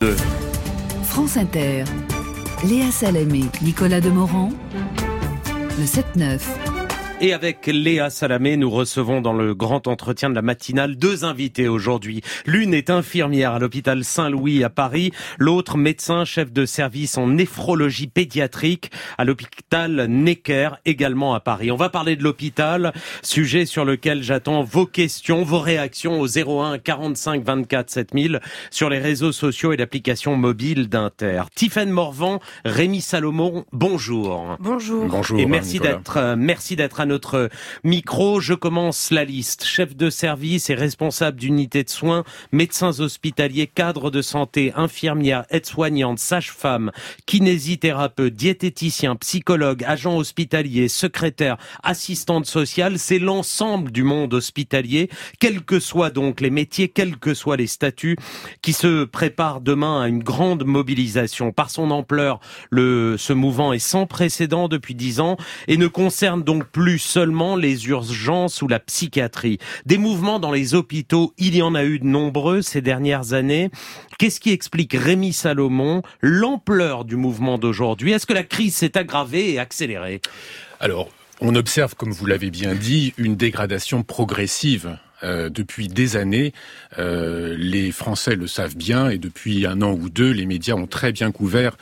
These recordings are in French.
France Inter, Léa Salamé, Nicolas Demorand, le 7-9. Et avec Léa Salamé, nous recevons dans le grand entretien de la matinale 2 invités aujourd'hui. L'une est infirmière à l'hôpital Saint-Louis à Paris, l'autre médecin chef de service en néphrologie pédiatrique à l'hôpital Necker, également à Paris. On va parler de l'hôpital, sujet sur lequel j'attends vos questions, vos réactions au 01 45 24 7000 sur les réseaux sociaux et l'application mobile d'Inter. Tiffaine Morvan, Rémi Salomon, bonjour. Bonjour. Bonjour. Et merci d'être à notre micro. Je commence la liste. Chef de service et responsable d'unité de soins, médecins hospitaliers, cadres de santé, infirmières, aides-soignantes, sages-femmes, kinésithérapeutes, diététiciens, psychologues, agents hospitaliers, secrétaires, assistantes sociales. C'est l'ensemble du monde hospitalier, quels que soient donc les métiers, quels que soient les statuts, qui se prépare demain à une grande mobilisation. Par son ampleur, ce mouvement est sans précédent depuis 10 ans et ne concerne donc plus seulement les urgences ou la psychiatrie. Des mouvements dans les hôpitaux, il y en a eu de nombreux ces dernières années. Qu'est-ce qui explique, Rémi Salomon, l'ampleur du mouvement d'aujourd'hui? Est-ce que la crise s'est aggravée et accélérée? Alors, on observe, comme vous l'avez bien dit, une dégradation progressive. Depuis des années, les Français le savent bien, et depuis 1 an ou 2, les médias ont très bien couvert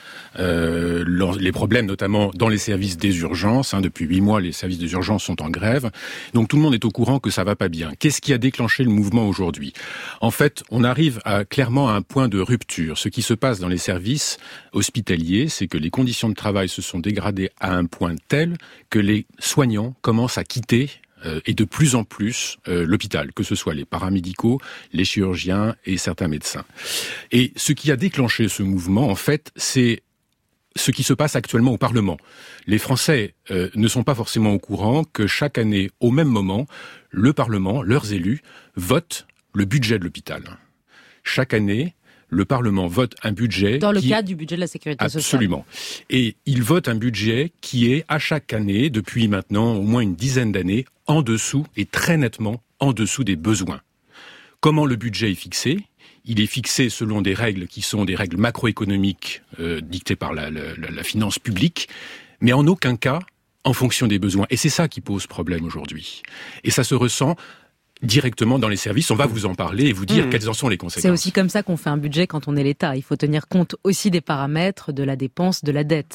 les problèmes, notamment dans les services des urgences. Depuis 8 mois, les services des urgences sont en grève. Donc tout le monde est au courant que ça va pas bien. Qu'est-ce qui a déclenché le mouvement aujourd'hui? En fait, on arrive clairement à un point de rupture. Ce qui se passe dans les services hospitaliers, c'est que les conditions de travail se sont dégradées à un point tel que les soignants commencent à quitter et de plus en plus l'hôpital, que ce soit les paramédicaux, les chirurgiens et certains médecins. Et ce qui a déclenché ce mouvement, en fait, c'est ce qui se passe actuellement au Parlement. Les Français ne sont pas forcément au courant que chaque année, au même moment, le Parlement, leurs élus, votent le budget de l'hôpital. Chaque année, le Parlement vote un budget... Dans le cadre du budget de la sécurité sociale. Absolument. Et il vote un budget qui est, à chaque année, depuis maintenant au moins une dizaine d'années, en dessous, et très nettement en dessous des besoins. Comment le budget est fixé ? Il est fixé selon des règles qui sont des règles macroéconomiques dictées par la finance publique, mais en aucun cas en fonction des besoins. Et c'est ça qui pose problème aujourd'hui. Et ça se ressent directement dans les services. On va vous en parler et vous dire quelles en sont les conséquences. C'est aussi comme ça qu'on fait un budget quand on est l'État. Il faut tenir compte aussi des paramètres, de la dépense, de la dette.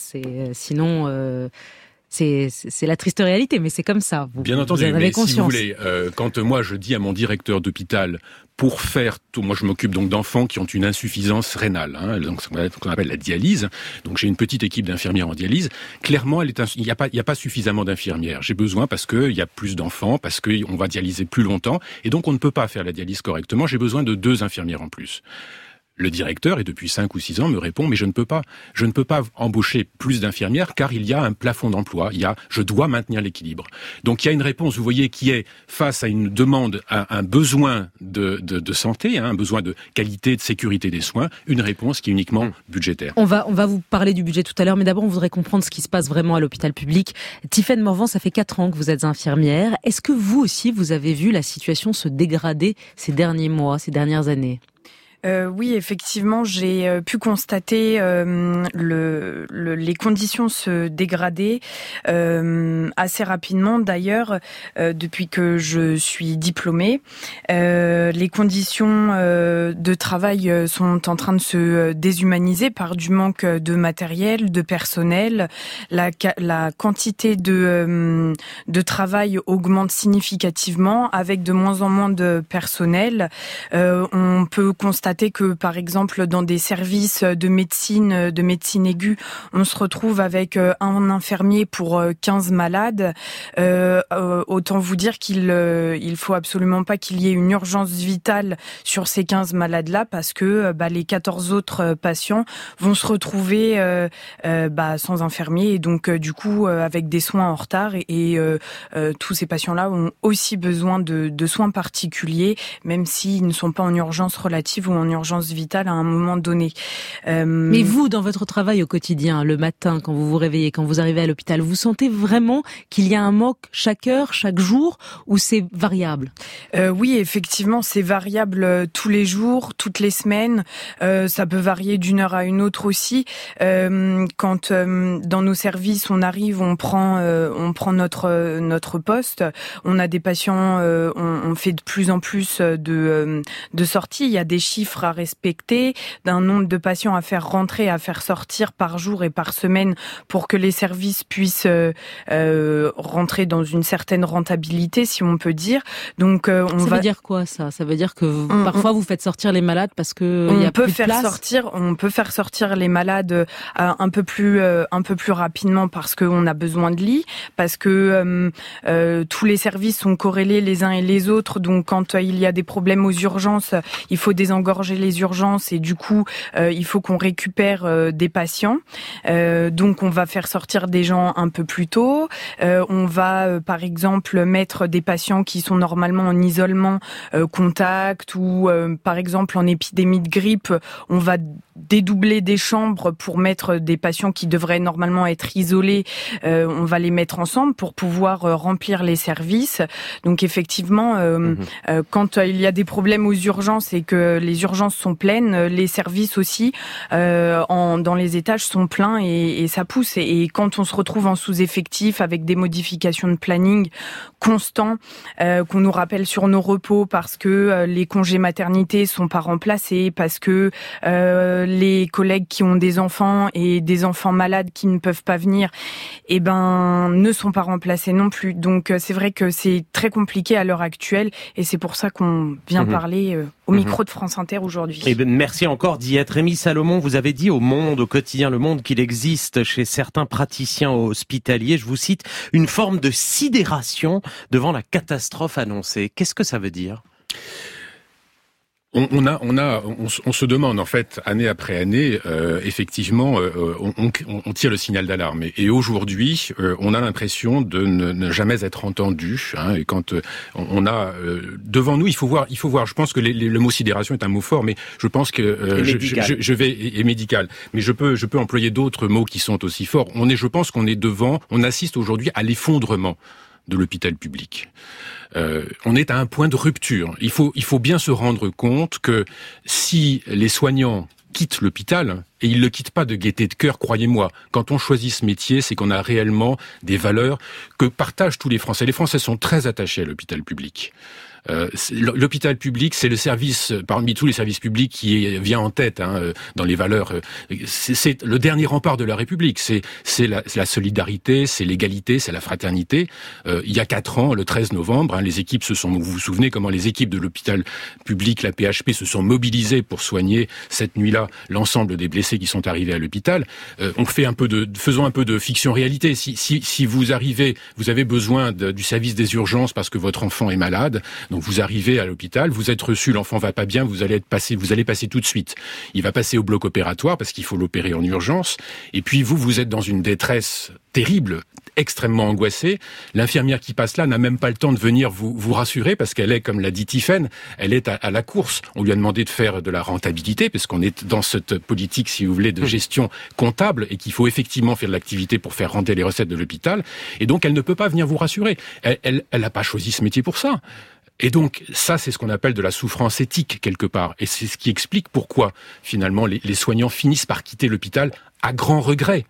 Sinon... C'est la triste réalité, mais c'est comme ça. Bien entendu, mais si vous voulez, quand moi je dis à mon directeur d'hôpital, pour faire tout, moi je m'occupe donc d'enfants qui ont une insuffisance rénale, donc ce qu'on appelle la dialyse. Donc j'ai une petite équipe d'infirmières en dialyse. Clairement, il n'y a pas suffisamment d'infirmières. J'ai besoin parce que il y a plus d'enfants, parce que on va dialyser plus longtemps, et donc on ne peut pas faire la dialyse correctement. J'ai besoin de 2 infirmières en plus. Le directeur, et depuis 5 ou 6 ans, me répond, mais je ne peux pas embaucher plus d'infirmières car il y a un plafond d'emploi, je dois maintenir l'équilibre. Donc il y a une réponse, vous voyez, qui est face à une demande, à un besoin de santé, un besoin de qualité, de sécurité des soins, une réponse qui est uniquement budgétaire. On va vous parler du budget tout à l'heure, mais d'abord on voudrait comprendre ce qui se passe vraiment à l'hôpital public. Tiffaine Morvan, ça fait 4 ans que vous êtes infirmière. Est-ce que vous aussi, vous avez vu la situation se dégrader ces derniers mois, ces dernières années ? Oui, effectivement, j'ai pu constater les conditions se dégrader assez rapidement. D'ailleurs, depuis que je suis diplômée, les conditions de travail sont en train de se déshumaniser par du manque de matériel, de personnel. La quantité de travail augmente significativement avec de moins en moins de personnel. On peut constater que, par exemple, dans des services de médecine aiguë, on se retrouve avec un infirmier pour 15 malades. Autant vous dire qu'il faut absolument pas qu'il y ait une urgence vitale sur ces 15 malades-là, parce que les 14 autres patients vont se retrouver sans infirmier, et donc du coup avec des soins en retard, et tous ces patients-là ont aussi besoin de soins particuliers, même s'ils ne sont pas en urgence relative ou en en urgence vitale à un moment donné. Mais vous, dans votre travail au quotidien, le matin, quand vous vous réveillez, quand vous arrivez à l'hôpital, vous sentez vraiment qu'il y a un manque chaque heure, chaque jour, ou c'est variable? Oui, effectivement, c'est variable tous les jours, toutes les semaines. Ça peut varier d'une heure à une autre aussi. Quand dans nos services, on arrive, on prend notre poste. On a des patients, on fait de plus en plus de sorties. Il y a des chiffres à respecter, d'un nombre de patients à faire rentrer, à faire sortir par jour et par semaine pour que les services puissent rentrer dans une certaine rentabilité, si on peut dire. Donc ça veut dire quoi ça? Ça veut dire que parfois vous faites sortir les malades parce que il y a plus de place. On peut faire sortir les malades un peu plus rapidement parce qu'on a besoin de lits, parce que tous les services sont corrélés les uns et les autres. Donc quand il y a des problèmes aux urgences, il faut désengorger les urgences et du coup il faut qu'on récupère des patients. Donc on va faire sortir des gens un peu plus tôt. On va par exemple mettre des patients qui sont normalement en isolement contact ou par exemple en épidémie de grippe, on va dédoubler des chambres pour mettre des patients qui devraient normalement être isolés. On va les mettre ensemble pour pouvoir remplir les services. Donc effectivement, quand il y a des problèmes aux urgences et que les urgences sont pleines, les services aussi dans les étages sont pleins et ça pousse. Et quand on se retrouve en sous-effectif avec des modifications de planning constants, qu'on nous rappelle sur nos repos parce que les congés maternité sont pas remplacés, parce que les collègues qui ont des enfants et des enfants malades qui ne peuvent pas venir, ne sont pas remplacés non plus. Donc c'est vrai que c'est très compliqué à l'heure actuelle et c'est pour ça qu'on vient parler au micro de France Inter aujourd'hui. Et merci encore d'y être. Rémi Salomon, vous avez dit au Monde, au quotidien Le Monde, qu'il existe chez certains praticiens hospitaliers, je vous cite, une forme de sidération devant la catastrophe annoncée. Qu'est-ce que ça veut dire ? On se demande en fait année après année, effectivement, on tire le signal d'alarme. Et aujourd'hui, on a l'impression de ne jamais être entendu. Et quand on a devant nous, il faut voir. Je pense que le mot sidération est un mot fort, mais je pense que je vais et médical. Mais je peux employer d'autres mots qui sont aussi forts. Je pense qu'on est devant. On assiste aujourd'hui à l'effondrement de l'hôpital public. On est à un point de rupture. Il faut bien se rendre compte que si les soignants quittent l'hôpital, et ils ne le quittent pas de gaieté de cœur, croyez-moi. Quand on choisit ce métier, c'est qu'on a réellement des valeurs que partagent tous les Français. Les Français sont très attachés à l'hôpital public. L'hôpital public, c'est le service parmi tous les services publics qui vient en tête dans les valeurs. C'est le dernier rempart de la République. C'est la solidarité, c'est l'égalité, c'est la fraternité. Il y a 4 ans, le 13 novembre, les équipes vous vous souvenez comment les équipes de l'hôpital public, la PHP, se sont mobilisées pour soigner cette nuit-là l'ensemble des blessés qui sont arrivés à l'hôpital. Faisons un peu de fiction-réalité. Si vous avez besoin du service des urgences parce que votre enfant est malade. Donc vous arrivez à l'hôpital, vous êtes reçu, l'enfant va pas bien, vous allez passer tout de suite. Il va passer au bloc opératoire parce qu'il faut l'opérer en urgence. Et puis vous êtes dans une détresse terrible, extrêmement angoissée. L'infirmière qui passe là n'a même pas le temps de venir vous rassurer parce qu'elle est, comme l'a dit Tiffaine, elle est à la course. On lui a demandé de faire de la rentabilité parce qu'on est dans cette politique, si vous voulez, de gestion comptable et qu'il faut effectivement faire de l'activité pour faire rentrer les recettes de l'hôpital. Et donc elle ne peut pas venir vous rassurer. Elle n'a pas choisi ce métier pour ça. Et donc, ça, c'est ce qu'on appelle de la souffrance éthique, quelque part. Et c'est ce qui explique pourquoi, finalement, les soignants finissent par quitter l'hôpital à grand regret.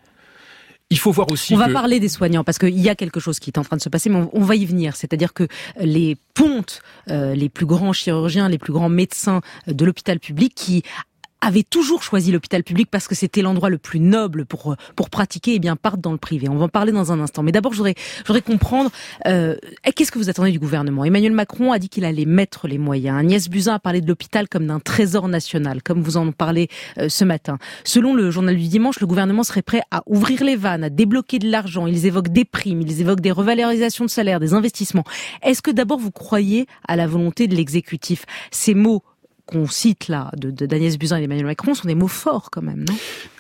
Il faut voir aussi On va parler des soignants, parce qu'il y a quelque chose qui est en train de se passer, mais on va y venir. C'est-à-dire que les pontes, les plus grands chirurgiens, les plus grands médecins de l'hôpital public qui avaient toujours choisi l'hôpital public parce que c'était l'endroit le plus noble pour pratiquer, partent dans le privé. On va en parler dans un instant. Mais d'abord, je voudrais comprendre, qu'est-ce que vous attendez du gouvernement ? Emmanuel Macron a dit qu'il allait mettre les moyens. Agnès Buzyn a parlé de l'hôpital comme d'un trésor national, comme vous en parlez ce matin. Selon le journal du dimanche, le gouvernement serait prêt à ouvrir les vannes, à débloquer de l'argent. Ils évoquent des primes, ils évoquent des revalorisations de salaire, des investissements. Est-ce que d'abord vous croyez à la volonté de l'exécutif ? Ces mots qu'on cite là, d'Agnès Buzyn et d'Emmanuel Macron, sont des mots forts quand même, non ?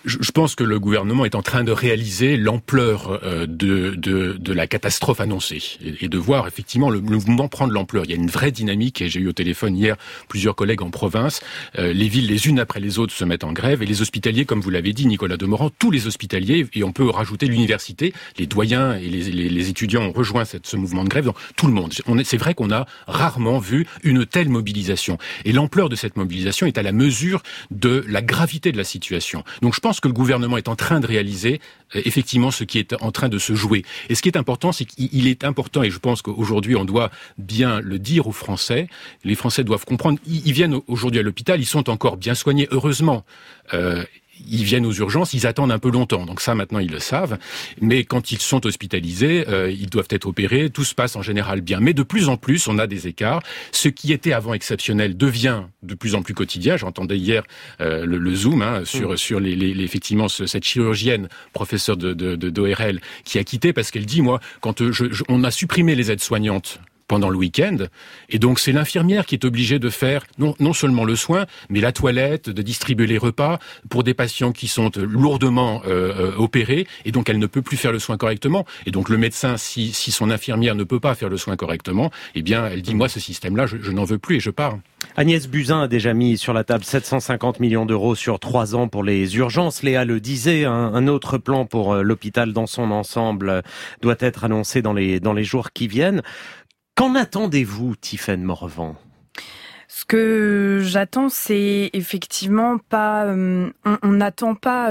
Je pense que le gouvernement est en train de réaliser l'ampleur de la catastrophe annoncée et de voir effectivement le mouvement prendre l'ampleur. Il y a une vraie dynamique et j'ai eu au téléphone hier plusieurs collègues en province. Les villes, les unes après les autres, se mettent en grève et les hospitaliers, comme vous l'avez dit, Nicolas Demorand, tous les hospitaliers, et on peut rajouter l'université, les doyens et les étudiants ont rejoint ce mouvement de grève. Donc, tout le monde. C'est vrai qu'on a rarement vu une telle mobilisation. Et l'ampleur de cette mobilisation est à la mesure de la gravité de la situation. Donc je pense que le gouvernement est en train de réaliser effectivement ce qui est en train de se jouer. Et ce qui est important, c'est qu'il est important, et je pense qu'aujourd'hui on doit bien le dire aux Français, les Français doivent comprendre, ils viennent aujourd'hui à l'hôpital, ils sont encore bien soignés, heureusement. Ils viennent aux urgences, ils attendent un peu longtemps. Donc ça, maintenant, ils le savent. Mais quand ils sont hospitalisés, ils doivent être opérés. Tout se passe en général bien. Mais de plus en plus, on a des écarts. Ce qui était avant exceptionnel devient de plus en plus quotidien. J'entendais hier le Zoom sur effectivement cette chirurgienne, professeure d'ORL, qui a quitté parce qu'elle dit, moi, quand on a supprimé les aides-soignantes pendant le week-end, et donc c'est l'infirmière qui est obligée de faire non seulement le soin, mais la toilette, de distribuer les repas pour des patients qui sont lourdement opérés, et donc elle ne peut plus faire le soin correctement. Et donc le médecin, si son infirmière ne peut pas faire le soin correctement, eh bien elle dit, moi ce système-là, je n'en veux plus et je pars. Agnès Buzyn a déjà mis sur la table 750 millions d'euros sur 3 ans pour les urgences. Léa le disait, un autre plan pour l'hôpital dans son ensemble doit être annoncé dans les jours qui viennent. Qu'en attendez-vous, Tiffaine Morvan ? Ce que j'attends, c'est effectivement pas. On n'attend pas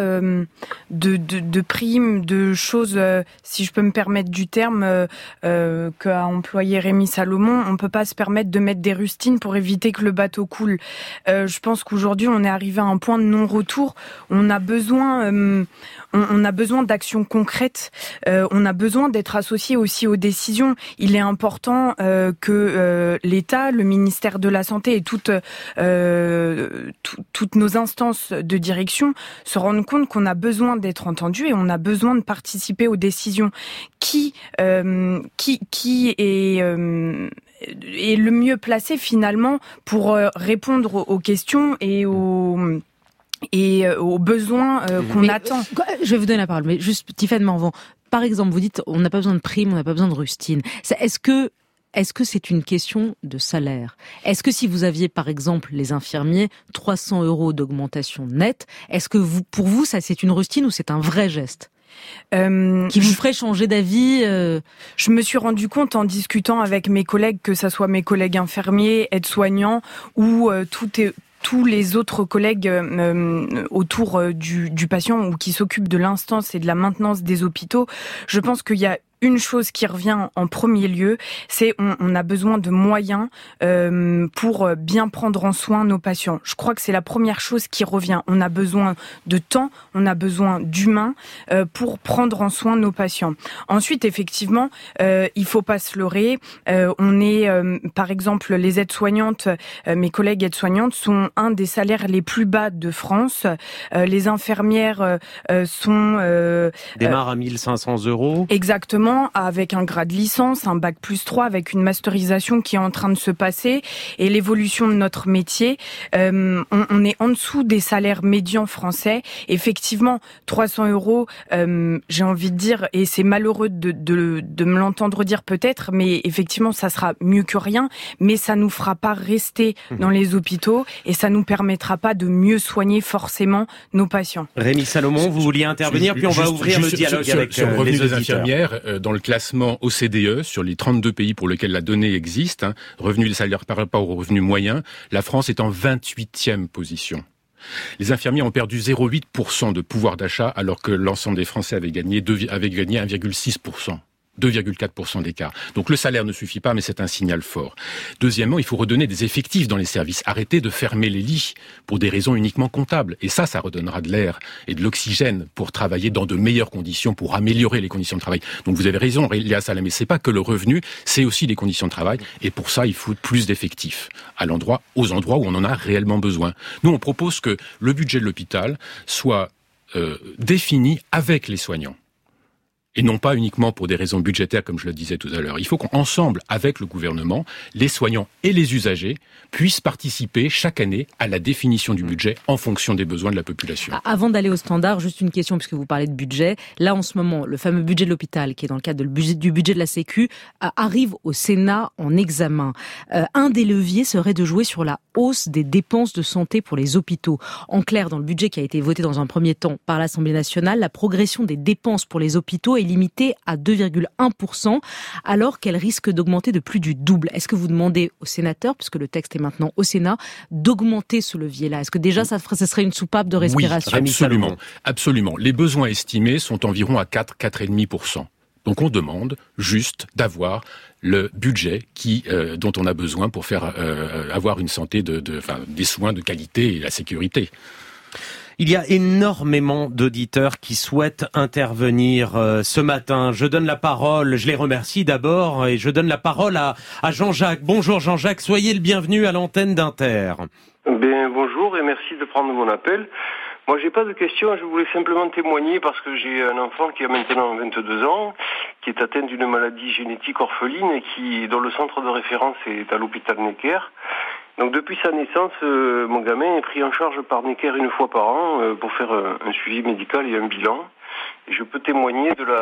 de primes, de choses, si je peux me permettre du terme, qu'a employé Rémi Salomon. On peut pas se permettre de mettre des rustines pour éviter que le bateau coule. Je pense qu'aujourd'hui, on est arrivé à un point de non-retour. On a besoin d'actions concrètes. On a besoin d'être associé aussi aux décisions. Il est important que l'État, le ministère de la Santé et toutes nos instances de direction se rendent compte qu'on a besoin d'être entendus et on a besoin de participer aux décisions. Qui est le mieux placé finalement pour répondre aux questions et aux besoins qu'on attend. Je vais vous donner la parole, mais juste Tiffaine Morvan. Par exemple, vous dites on n'a pas besoin de primes, on n'a pas besoin de rustines. Est-ce que c'est une question de salaire ? Est-ce que si vous aviez, par exemple, les infirmiers, 300 € d'augmentation nette, est-ce que pour vous, ça c'est une rustine ou c'est un vrai geste ? Qui vous ferait changer d'avis Je me suis rendu compte en discutant avec mes collègues, que ça soit mes collègues infirmiers, aides-soignants ou tous les autres collègues autour du patient ou qui s'occupent de l'instance et de la maintenance des hôpitaux. Je pense qu'il y a une chose qui revient en premier lieu, c'est on a besoin de moyens pour bien prendre en soin nos patients. Je crois que c'est la première chose qui revient. On a besoin de temps, on a besoin d'humains pour prendre en soin nos patients. Ensuite, effectivement, il faut pas se leurrer. On est, par exemple, les aides-soignantes, mes collègues aides-soignantes sont un des salaires les plus bas de France. Les infirmières démarrent à 1 500 €. Exactement. Avec un grade licence, un bac +3, avec une masterisation qui est en train de se passer et l'évolution de notre métier, on est en dessous des salaires médians français. Effectivement, 300 €, j'ai envie de dire, et c'est malheureux de me l'entendre dire peut-être, mais effectivement, ça sera mieux que rien, mais ça nous fera pas rester dans les hôpitaux et ça nous permettra pas de mieux soigner forcément nos patients. Rémi Salomon, vous vouliez intervenir, puis on va ouvrir le dialogue avec sur le revenu les des infirmières. Dans le classement OCDE, sur les 32 pays pour lesquels la donnée existe, revenu des salaires par rapport au revenu moyen, la France est en 28e position. Les infirmiers ont perdu 0,8% de pouvoir d'achat, alors que l'ensemble des Français avait gagné 1,6%. 2,4% d'écart. Donc le salaire ne suffit pas, mais c'est un signal fort. Deuxièmement, il faut redonner des effectifs dans les services. Arrêter de fermer les lits pour des raisons uniquement comptables. Et ça redonnera de l'air et de l'oxygène pour travailler dans de meilleures conditions, pour améliorer les conditions de travail. Donc vous avez raison, Léa Salamé, c'est pas que le revenu, c'est aussi les conditions de travail. Et pour ça, il faut plus d'effectifs aux endroits où on en a réellement besoin. Nous, on propose que le budget de l'hôpital soit défini avec les soignants. et non pas uniquement pour des raisons budgétaires, comme je le disais tout à l'heure. Il faut qu'ensemble, avec le gouvernement, les soignants et les usagers puissent participer chaque année à la définition du budget en fonction des besoins de la population. Avant d'aller au standard, juste une question, puisque vous parlez de budget. Là, en ce moment, le fameux budget de l'hôpital, qui est dans le cadre du budget de la Sécu, arrive au Sénat en examen. Un des leviers serait de jouer sur la hausse des dépenses de santé pour les hôpitaux. En clair, dans le budget qui a été voté dans un premier temps par l'Assemblée nationale, la progression des dépenses pour les hôpitaux est limitée à 2,1%, alors qu'elle risque d'augmenter de plus du double. Est-ce que vous demandez aux sénateurs, puisque le texte est maintenant au Sénat, d'augmenter ce levier-là? Est-ce que déjà ça serait une soupape de respiration? Oui, absolument. Les besoins estimés sont environ à 4,5%. Donc on demande juste d'avoir le budget dont on a besoin pour faire avoir une santé des soins de qualité et la sécurité. Il y a énormément d'auditeurs qui souhaitent intervenir ce matin. Je donne la parole, je les remercie d'abord, et je donne la parole à Jean-Jacques. Bonjour Jean-Jacques, soyez le bienvenu à l'antenne d'Inter. Bonjour et merci de prendre mon appel. Moi, j'ai pas de questions, je voulais simplement témoigner parce que j'ai un enfant qui a maintenant 22 ans, qui est atteint d'une maladie génétique orpheline et dont le centre de référence est à l'hôpital Necker. Donc depuis sa naissance, mon gamin est pris en charge par Necker une fois par an pour faire un suivi médical et un bilan. Et je peux témoigner de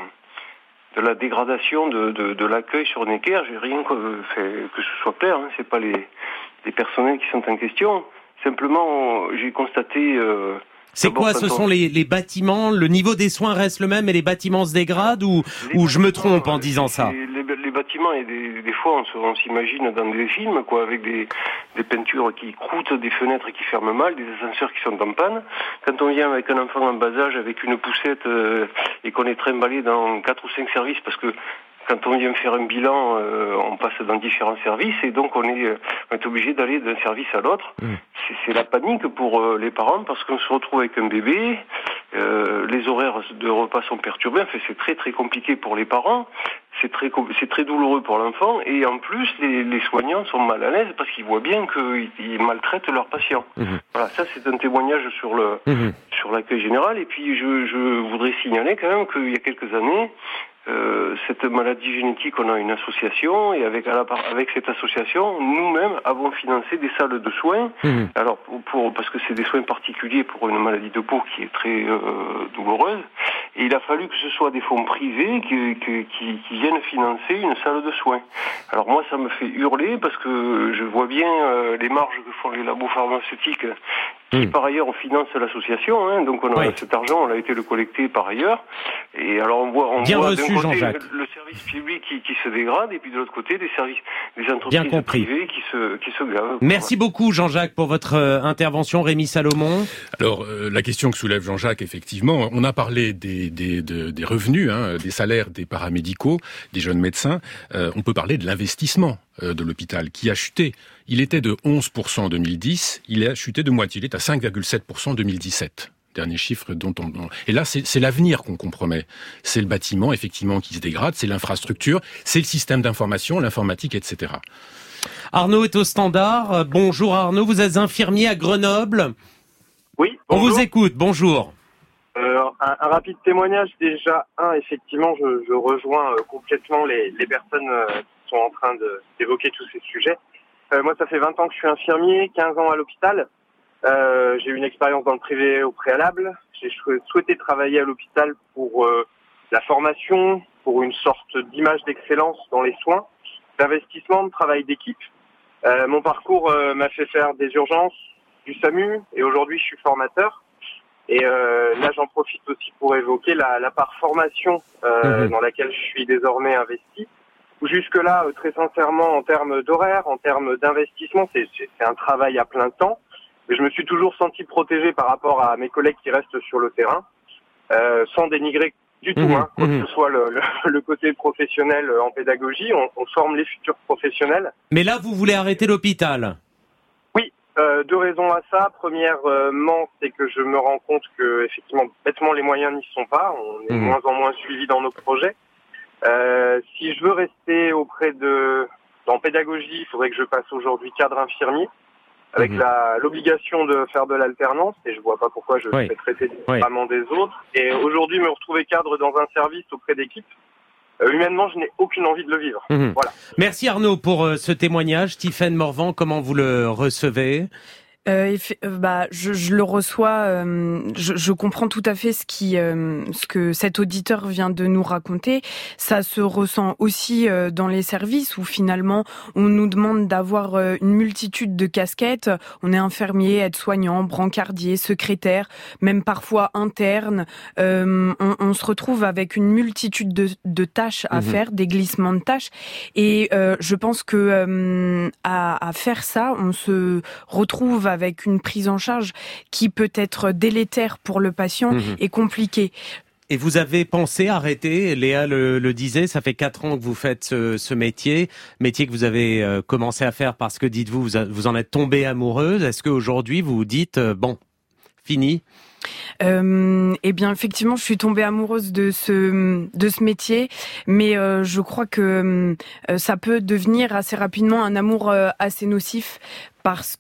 la dégradation de l'accueil sur Necker. J'ai rien fait que ce soit clair, hein. C'est pas les personnels qui sont en question. Simplement, j'ai constaté... c'est quoi? Ce sont les bâtiments, le niveau des soins reste le même et les bâtiments se dégradent ou je me trompe en disant ça? Les bâtiments, et des fois on s'imagine dans des films, quoi, avec des peintures qui croûtent, des fenêtres qui ferment mal, des ascenseurs qui sont en panne. Quand on vient avec un enfant en bas âge, avec une poussette et qu'on est trimballé dans 4 ou 5 services, parce que quand on vient faire un bilan, on passe dans différents services et donc on est obligé d'aller d'un service à l'autre. C'est la panique pour les parents parce qu'on se retrouve avec un bébé, les horaires de repas sont perturbés, enfin c'est très très compliqué pour les parents, c'est très douloureux pour l'enfant et en plus les soignants sont mal à l'aise parce qu'ils voient bien qu'ils maltraitent leurs patients. Voilà, ça c'est un témoignage sur l'accueil général et puis je voudrais signaler quand même qu'il y a quelques années, cette maladie génétique, on a une association et avec cette association, nous-mêmes avons financé des salles de soins. Alors parce que c'est des soins particuliers pour une maladie de peau qui est très douloureuse. Et il a fallu que ce soit des fonds privés qui viennent financer une salle de soins. Alors moi, ça me fait hurler parce que je vois bien les marges que font les labos pharmaceutiques. Qui par ailleurs on finance l'association, hein, donc cet argent, on a été le collecter par ailleurs. Et alors on voit d'un côté le service public qui se dégrade et puis de l'autre côté des entreprises privées qui se gavent. Merci beaucoup Jean-Jacques pour votre intervention. Rémi Salomon. Alors la question que soulève Jean-Jacques, effectivement, on a parlé des revenus, des salaires des paramédicaux, des jeunes médecins. On peut parler de l'investissement de l'hôpital qui a chuté. Il était de 11% en 2010, il a chuté de moitié, il est à 5,7% en 2017. Dernier chiffre Et là, c'est l'avenir qu'on compromet. C'est le bâtiment, effectivement, qui se dégrade, c'est l'infrastructure, c'est le système d'information, l'informatique, etc. Arnaud est au standard. Bonjour Arnaud, vous êtes infirmier à Grenoble. Oui, bonjour. On vous écoute, bonjour. Un rapide témoignage. Déjà, effectivement, je rejoins complètement les personnes qui sont en train d'évoquer tous ces sujets. Moi, ça fait 20 ans que je suis infirmier, 15 ans à l'hôpital. J'ai eu une expérience dans le privé au préalable. J'ai souhaité travailler à l'hôpital pour la formation, pour une sorte d'image d'excellence dans les soins, d'investissement, de travail d'équipe. Mon parcours m'a fait faire des urgences, du SAMU, et aujourd'hui je suis formateur. Et là, j'en profite aussi pour évoquer la part formation dans laquelle je suis désormais investi. Jusque-là, très sincèrement, en termes d'horaire, en termes d'investissement, c'est un travail à plein temps. Mais je me suis toujours senti protégé par rapport à mes collègues qui restent sur le terrain, sans dénigrer du tout, quoi que ce soit le côté professionnel en pédagogie. On forme les futurs professionnels. Mais là, vous voulez arrêter l'hôpital? Oui, 2 raisons à ça. Premièrement, c'est que je me rends compte que, effectivement, bêtement, les moyens n'y sont pas. On est de moins en moins suivi dans nos projets. Si je veux rester en pédagogie, il faudrait que je passe aujourd'hui cadre infirmier. avec l'obligation de faire de l'alternance, et je vois pas pourquoi je serais traité différemment des autres. Et aujourd'hui, me retrouver cadre dans un service auprès d'équipes, humainement, je n'ai aucune envie de le vivre. Voilà. Merci Arnaud pour ce témoignage. Tiffaine Morvan, comment vous le recevez ? Je le reçois. Je comprends tout à fait ce que cet auditeur vient de nous raconter. Ça se ressent aussi dans les services où finalement on nous demande d'avoir une multitude de casquettes. On est infirmier, aide-soignant, brancardier, secrétaire, même parfois interne. On se retrouve avec une multitude de tâches à faire, des glissements de tâches. Et je pense que à faire ça, on se retrouve avec une prise en charge qui peut être délétère pour le patient et compliquée. Et vous avez pensé arrêter, Léa le disait, ça fait 4 ans que vous faites ce métier que vous avez commencé à faire parce que, dites-vous, vous en êtes tombée amoureuse. Est-ce qu'aujourd'hui vous vous dites, bon, fini ? Eh bien, effectivement, je suis tombée amoureuse de ce métier, mais je crois que ça peut devenir assez rapidement un amour assez nocif. Parce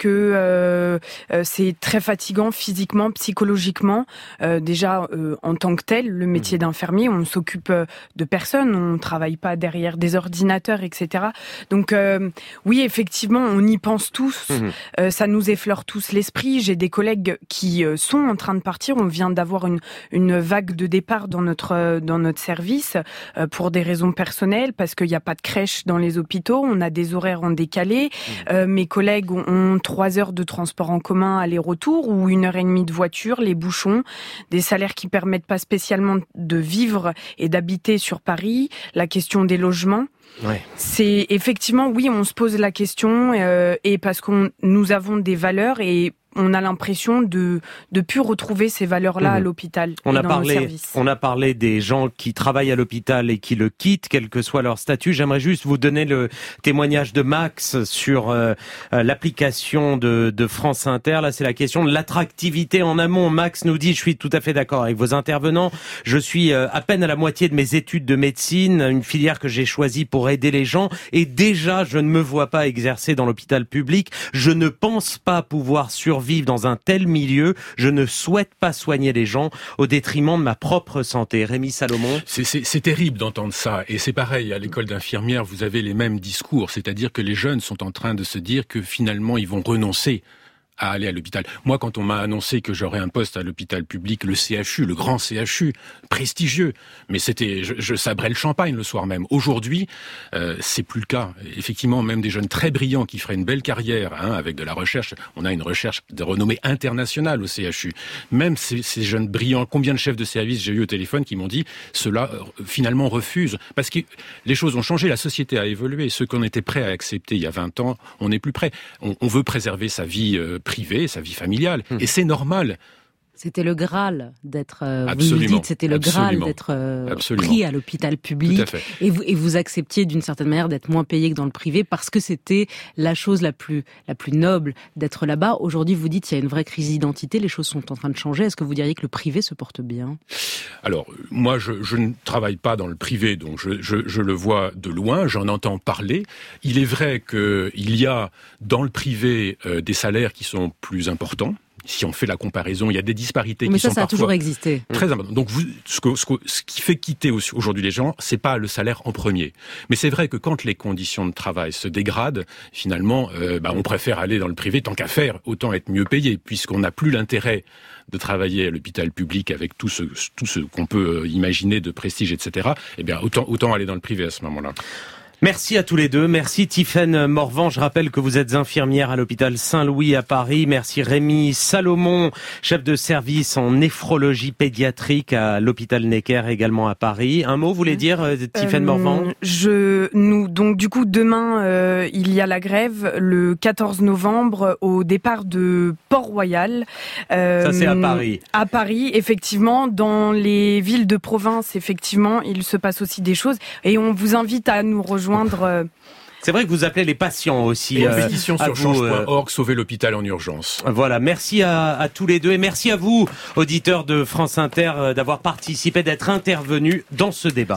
que c'est très fatigant physiquement, psychologiquement. Déjà, en tant que tel, le métier d'infirmier, on s'occupe de personnes, on ne travaille pas derrière des ordinateurs, etc. Donc, oui, effectivement, on y pense tous. Ça nous effleure tous l'esprit. J'ai des collègues qui sont en train de partir. On vient d'avoir une vague de départ dans notre service pour des raisons personnelles, parce qu'il n'y a pas de crèche dans les hôpitaux. On a des horaires en décalé. Mes collègues ont 3 heures de transport en commun aller-retour ou 1h30 de voiture, les bouchons, des salaires qui permettent pas spécialement de vivre et d'habiter sur Paris, la question des logements. Ouais. C'est effectivement, oui, on se pose la question et parce nous avons des valeurs et on a l'impression de plus retrouver ces valeurs-là à l'hôpital et dans nos services. On a parlé des gens qui travaillent à l'hôpital et qui le quittent, quel que soit leur statut. J'aimerais juste vous donner le témoignage de Max sur l'application de France Inter. Là, c'est la question de l'attractivité en amont. Max nous dit, je suis tout à fait d'accord avec vos intervenants. Je suis à peine à la moitié de mes études de médecine, une filière que j'ai choisie pour aider les gens. Et déjà, je ne me vois pas exercer dans l'hôpital public. Je ne pense pas pouvoir survivre dans un tel milieu. Je ne souhaite pas soigner les gens au détriment de ma propre santé. Rémi Salomon. C'est terrible d'entendre ça. Et c'est pareil, à l'école d'infirmière, vous avez les mêmes discours. C'est-à-dire que les jeunes sont en train de se dire que finalement, ils vont renoncer à aller à l'hôpital. Moi, quand on m'a annoncé que j'aurais un poste à l'hôpital public, le CHU, le grand CHU, prestigieux, mais je sabrais le champagne le soir même. Aujourd'hui, c'est plus le cas. Effectivement, même des jeunes très brillants qui feraient une belle carrière, avec de la recherche, on a une recherche de renommée internationale au CHU. Même ces jeunes brillants, combien de chefs de service j'ai eu au téléphone qui m'ont dit, ceux-là finalement refusent. Parce que les choses ont changé, la société a évolué. Ceux qu'on était prêts à accepter il y a 20 ans, on n'est plus prêts. On veut préserver sa vie privée, sa vie familiale. Et c'est normal. C'était le Graal d'être, vous le dites, c'était le Graal d'être pris à l'hôpital public. Tout à fait. Et vous acceptiez d'une certaine manière d'être moins payé que dans le privé parce que c'était la chose la plus noble d'être là-bas. Aujourd'hui, vous dites qu'il y a une vraie crise d'identité, les choses sont en train de changer. Est-ce que vous diriez que le privé se porte bien ? Alors, moi, je ne travaille pas dans le privé, donc je le vois de loin, j'en entends parler. Il est vrai qu'il y a dans le privé des salaires qui sont plus importants. Si on fait la comparaison, il y a des disparités qui sont parfois... Mais ça a toujours existé. Très important. Donc, ce qui fait quitter aujourd'hui les gens, c'est pas le salaire en premier. Mais c'est vrai que quand les conditions de travail se dégradent, finalement, on préfère aller dans le privé. Tant qu'à faire, autant être mieux payé, puisqu'on n'a plus l'intérêt de travailler à l'hôpital public avec tout ce qu'on peut imaginer de prestige, etc. Eh bien, autant aller dans le privé à ce moment-là. Merci à tous les deux. Merci Tiffaine Morvan. Je rappelle que vous êtes infirmière à l'hôpital Saint-Louis à Paris. Merci Rémi Salomon, chef de service en néphrologie pédiatrique à l'hôpital Necker également à Paris. Un mot, vous voulez dire, Tiffaine Morvan ? Donc du coup, demain, il y a la grève le 14 novembre au départ de Port-Royal. Ça, c'est à Paris. À Paris, effectivement. Dans les villes de province, effectivement, il se passe aussi des choses. Et on vous invite à nous rejoindre. C'est vrai que vous appelez les patients aussi. Pétition sur change.org, sauver l'hôpital en urgence. Voilà, merci à tous les deux et merci à vous, auditeurs de France Inter, d'avoir participé, d'être intervenus dans ce débat.